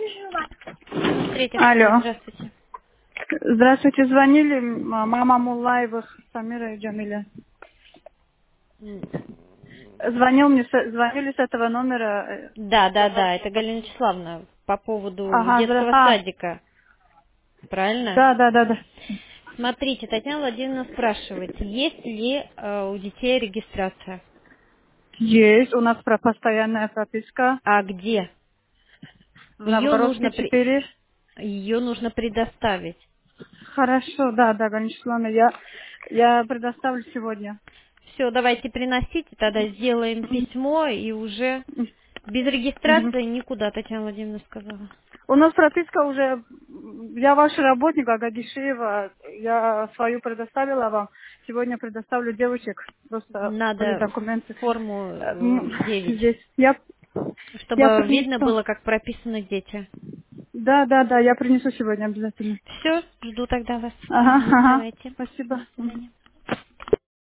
Третья Академия, Алло. здравствуйте. Здравствуйте, звонили мама Муллаевых, Самира и Джамиля. М, Звонили с этого номера. Да, да, да, это Галина Вячеславовна по поводу Ага, детского садика, правильно? да, да, да, да. Смотрите, Татьяна Владимировна спрашивает, есть ли у детей регистрация? Есть, у нас постоянная прописка А где? в Новгородской 4. Ее нужно предоставить. Хорошо, да, да, конечно, я предоставлю сегодня. Все, давайте приносите, тогда сделаем Мгм. письмо и уже без Мгм. регистрации никуда, Татьяна Владимировна сказала. У нас прописка уже, я ваш работник, Агадишеева, я свою предоставила вам. Сегодня предоставлю девочек, просто были Надо документы. форму девять, Здесь. Я чтобы видно принесу. было, как прописаны дети. Да, да, да, я принесу сегодня обязательно. Все, жду тогда вас. Ага, Мгм, ага. давайте. До Спасибо. Мгм. свидания.